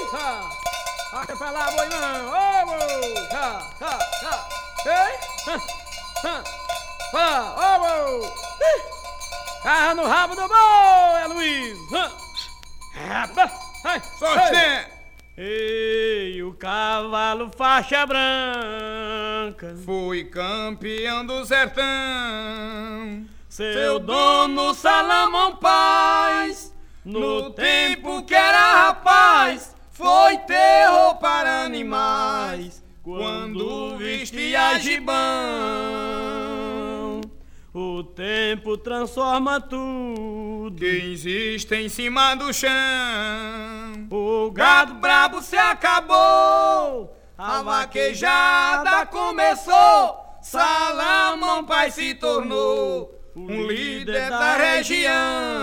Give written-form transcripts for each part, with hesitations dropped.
tá. Acha pra lá, boi não. Ô, boi. Tá. Ei, ó, boi. Carra no rabo do boi, é Luiz. Rapa. Sostém! Ei, o cavalo faixa branca Fui campeão do sertão. seu dono Salamão Paz, no tempo que era rapaz, foi terror para animais, quando vestia gibão. O tempo transforma tudo, Quem existe em cima do chão. o gado brabo se acabou, a vaquejada começou, Salamão Paz se tornou Um líder da região.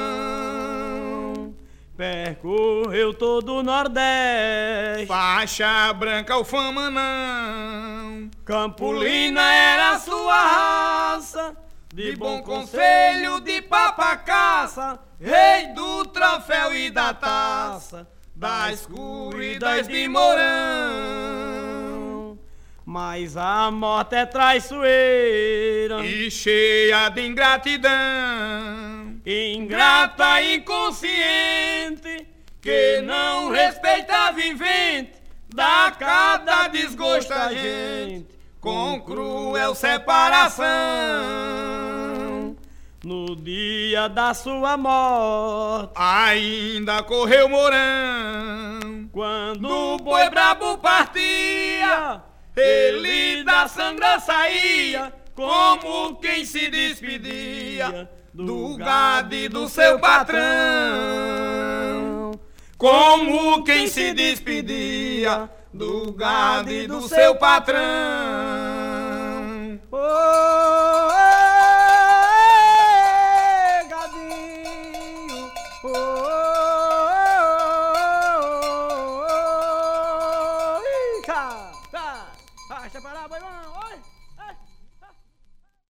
Percorreu todo o Nordeste, Faixa branca o fama não. Campolina era sua raça, de bom conselho, de papacaça, rei do troféu e da taça, das corridas de Mourão. Mas a morte é traiçoeira, E cheia de ingratidão. ingrata e inconsciente, que não respeita a vivente, dá cada desgosto a gente, com cruel separação. No dia da sua morte, Ainda correu Mourão. quando o boi brabo partia, ele da sangra saía, como quem se despedia do gado e do seu patrão. Como quem se despedia do gado e do seu patrão. Oh, gadinho, tá, acha para lá, boi,